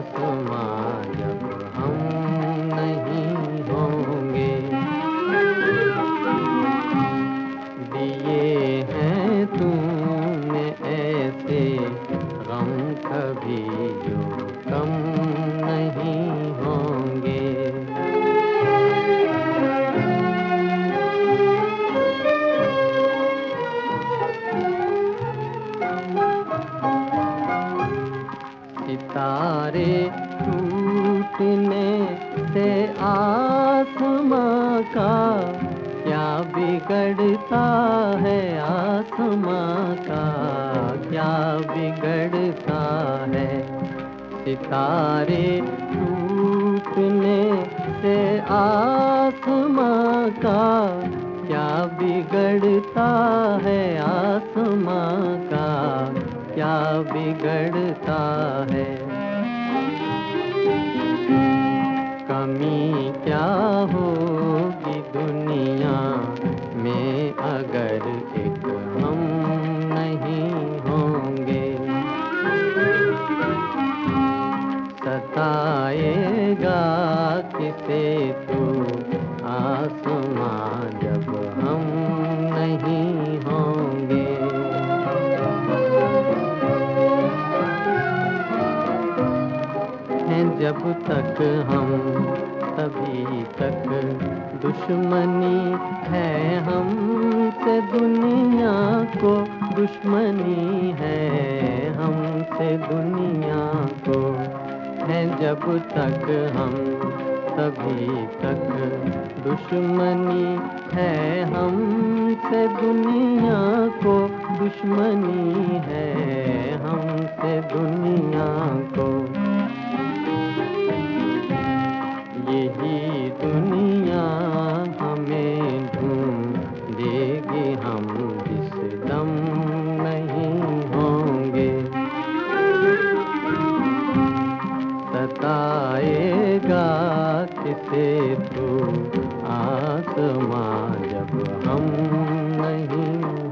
आसमां जब हम नहीं होंगे। दिए हैं तूने ऐसे गम कभी जो कम नहीं होंगे। सितारे टूटने से आसमां का क्या बिगड़ता है, आसमां का क्या बिगड़ता है। सितारे टूटने से आसमां का क्या बिगड़ता है, आसमां का क्या बिगड़ता है। कमी क्या होगी दुनिया में अगर एक हम नहीं होंगे। सताएगा किसे तू आसमां जब हम नहीं होंगे। हैं जब तक हम तभी तक दुश्मनी है हमसे, दुनिया को दुश्मनी है हमसे दुनिया को। हैं जब तक हम तभी तक दुश्मनी है हमसे, दुनिया को दुश्मनी है हमसे दुनिया को। यही दुनिया हमें ढूंढेगी हम जिस दम नहीं होंगे। सताएगा किसे तू आसमां जब हम नहीं